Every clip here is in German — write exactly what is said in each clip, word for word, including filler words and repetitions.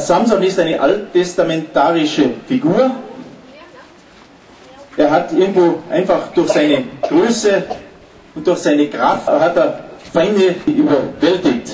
Samson ist eine alttestamentarische Figur. Er hat irgendwo einfach durch seine Größe und durch seine Kraft hat er Feinde überwältigt.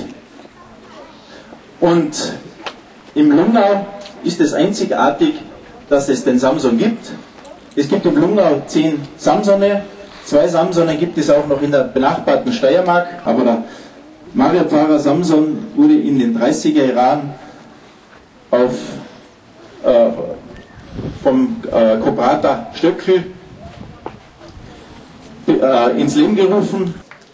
Und im Lungau ist es einzigartig, dass es den Samson gibt. Es gibt im Lungau zehn Samsone. Zwei Samsone gibt es auch noch in der benachbarten Steiermark. Aber der Mariapfarrer Samson wurde in den dreißiger Jahren auf, äh, vom äh, Kobrata Stöckl äh, ins Leben gerufen.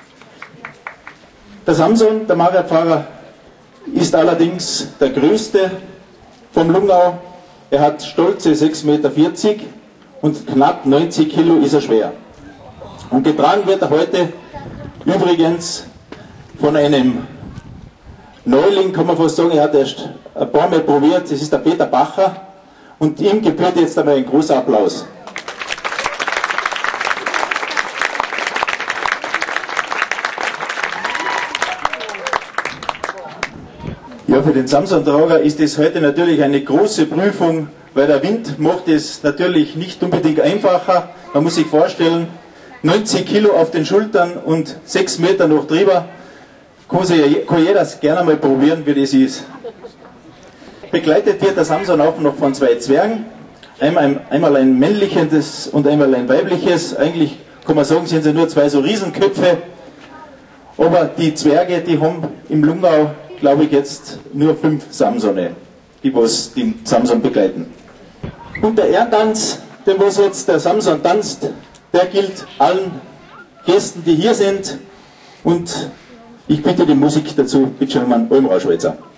Der Samson, der Mariapfarrer, ist allerdings der größte vom Lungau. Er hat stolze sechs Meter vierzig und knapp neunzig Kilo ist er schwer. Und getragen wird er heute übrigens von einem Neuling, kann man fast sagen, er hat erst ein paar Mal probiert, das ist der Peter Bacher, und ihm gebührt jetzt einmal ein großer Applaus. Ja, für den Samson-Trager ist es heute natürlich eine große Prüfung, weil der Wind macht es natürlich nicht unbedingt einfacher. Man muss sich vorstellen, neunzig Kilo auf den Schultern und sechs Meter noch drüber, kann, sich, kann jeder gerne mal probieren, wie das ist. Begleitet wird der Samson auch noch von zwei Zwergen, einmal, einmal ein männliches und einmal ein weibliches. Eigentlich kann man sagen, sind sie nur zwei so Riesenköpfe, aber die Zwerge, die haben im Lungau, glaube ich, jetzt nur fünf Samsone, die was den Samson begleiten. Und der Ehrentanz, den was jetzt der Samson tanzt, der gilt allen Gästen, die hier sind. Und ich bitte die Musik dazu, bitte schon mal Ulm Rauschweizer.